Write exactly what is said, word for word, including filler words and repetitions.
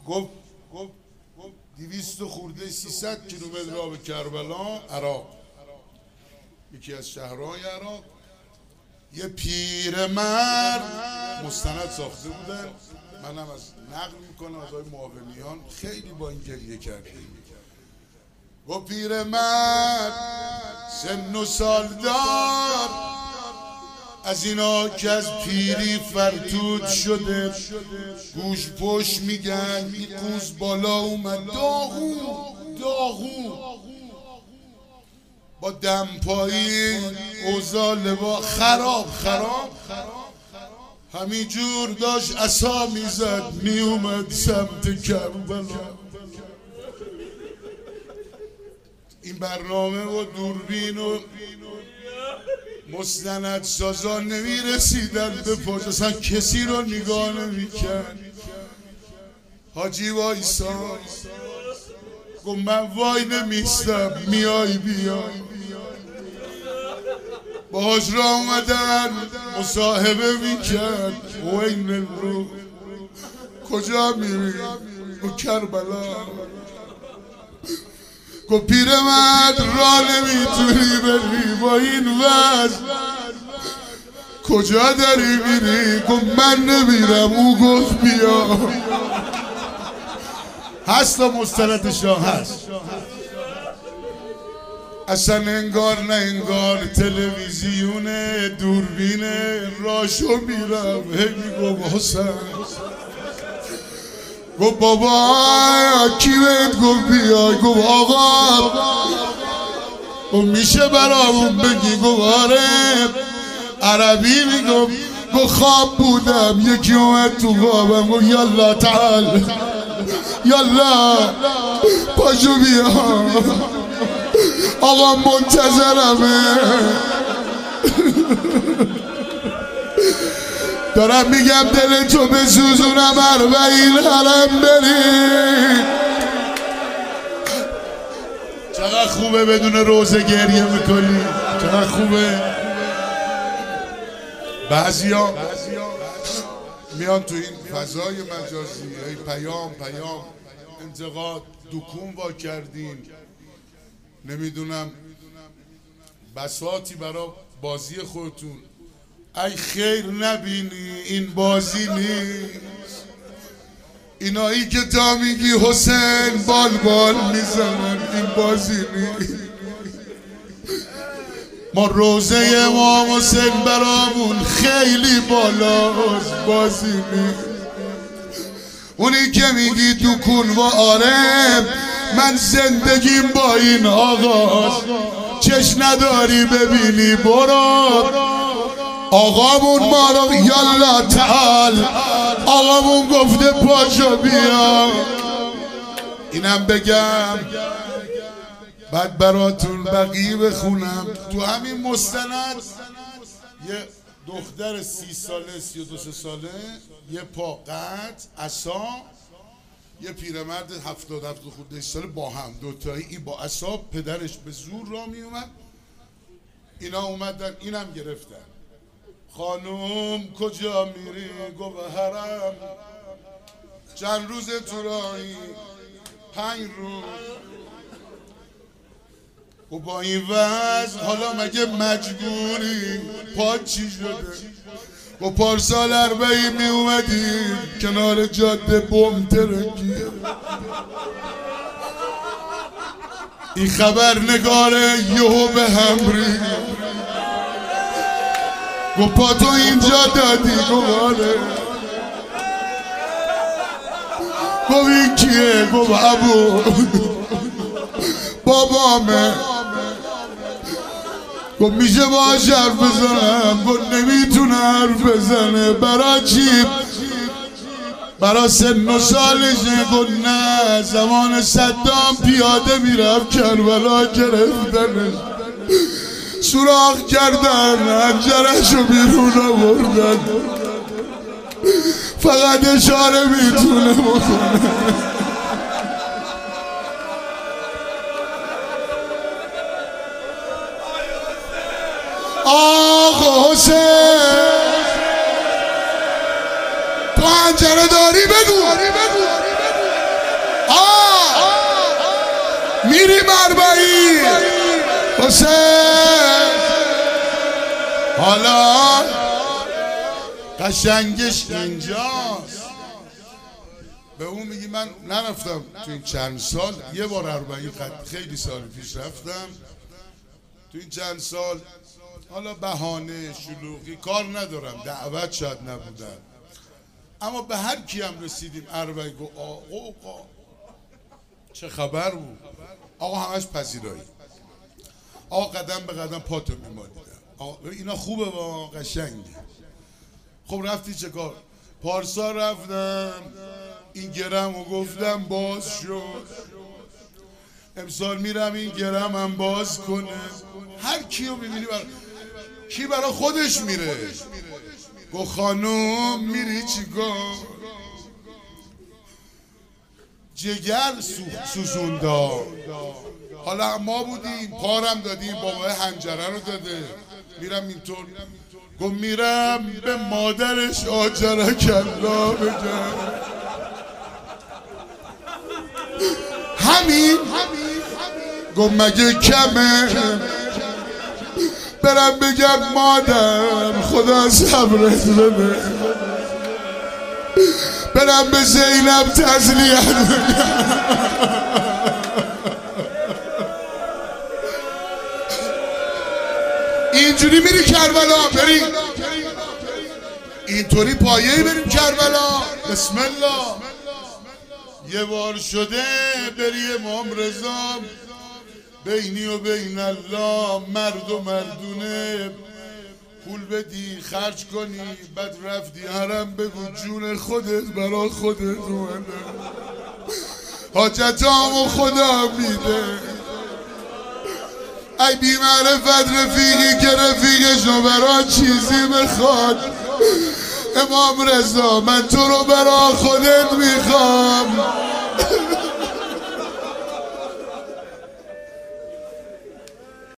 گفت دویست خورده سیصد کیلومتر راه به کربلا عراق، یکی از شهرهای عراق. یه پیرمرد مستند ساخته بودن، منم از نقل میکنم از آقای معاونیان، خیلی با این گریه کرده. و پیرمرد سن و سالدار از اینا که از پیری فرتود شده، گوش پشت میگن، این قوز بالا اومد، داغون داغون با دمپایی اوضاع لبا خراب خراب همینجور داشت عصا میزد میومد سمت کربلا. این برنامه و دوربین و مستند سازان نمیرسیدن به پشت، اصلا کسی رو نگاه نمیکرد. حاجی وایسا گفت من وای نمیستم، میای بیای. باهاش را اومدن مصاحبه میکرد، وین رو کجا میری؟ و کربلا. گفت پیرمرد را نمیتونی بری با این وضع، کجا داری میری؟ گفت من نمیرم. او گفت بیا. هست و مستندشان هست. اصلا انگار نه انگار تلویزیون دوربین راشو میرم. هی میگم حسن. گفت بابا کی بهت گفت بیای؟ گفت آقا و میشه برامون بگی؟ گفت آره. عربی میگم. گفت خواب بودم یکی اومد تو خوابم گفت یالا تعال یالا پاشو بیا آقا منتظرمه. دارم میگم دل تو بسوزونم اربعین حرم بری. چقدر خوبه بدون روزه گریه میکنی، چقدر خوبه. بعضیا میان تو این فضای مجازی ای پیام پیام انتقاد دکون وا کردین، نمیدونم بساطی برای بازی خودتون. ای خیر نبینی این بازی نیست. اینایی که تا میگی حسین بال بال میزنن، این بازی نیست. ما روزه امام حسین برامون خیلی بالاست، بازی نیست. اونی که میگی دکون و آره من زندگیم با این آقاست، چش نداری ببینی برو. آقامون ما رو یالا تعال، آقامون گفته پاشو بیا. اینم بگم بعد براتون بقیه بخونم. تو همین مستند یه دختر سی ساله سی و دو ساله یه پا قطع عصا، یه پیرمرد هفتاد هفتاد خورده ساله با هم دوتایی این با عصا، پدرش به زور را می اومد. اینا اومدن اینم گرفتن. خانوم کجا میری؟ گفت حرم. چند روز تو راهی؟ پنج روز. و با این وضع حالا مگه مجبوری؟ پا چی شده؟ و پارسال اربعین می اومدی کنار جاده بم ترکی. این خبر نگاره یهو به هم ری. گفت پا تو اینجا دادی؟ گفت آره. گفت این کیه؟ گفت ابو بابامه. گفت میشه باهاش حرف بزنم؟ گفت نمیتونه حرف بزنه. برا چی؟ برا سن و سالشه. گفت نه زمان صدام پیاده میرفت کربلا گرفتنش، سوراخ کردن، حنجرشو بیرون آوردن، فقط اشاره میتونه بکنه. آقا حسین تو حنجره داری بگو. میریم اربعین حسین. حالا قشنگش اینجاست. به اون میگی من نرفتم تو این چند سال، یه بار اربعین خیلی سال پیش رفتم تو این چند سال. حالا بهانه شلوغی کار ندارم، دعوت شاید نبودن، اما به هر کی هم رسیدیم اربعین گو آقا آقا چه خبر بود؟ آقا همش پذیرایی، آقا قدم به قدم پاتو میمالیدن، آقا اینا خوبه با قشنگه. خب رفتی چه کار؟ پارسا رفتم این گرم و گفتم باز شد، امسال میرم این گرم هم باز کنه. هر کیو میبینی برا... کی برا خودش میره. گو خانوم میری چیکار؟ جگر سوزوندا. حالا ما بودیم پارم دادیم، بابای حنجره رو داده، میرم اینطور گو میرم به مادرش آجره کلا بگم. همین گو مگه کمه برم بگم مادر خدا صبرت بده، برم به زینب تسلیت بگم. اینجوری میری کربلا، بری اینطوری پایه‌ای بریم کربلا. بسم الله. یه بار شده بری امام رضا بینی و بین الله مرد و مردونه، پول بدی خرج کنی، بعد رفتی حرم بگو جون خودت برا خودت اومده، حاجتامو خدا میده. ای بی معرفت رفیقی که رفیقشو برا چیزی میخواد. امام رضا من تو رو برا خودت میخوام.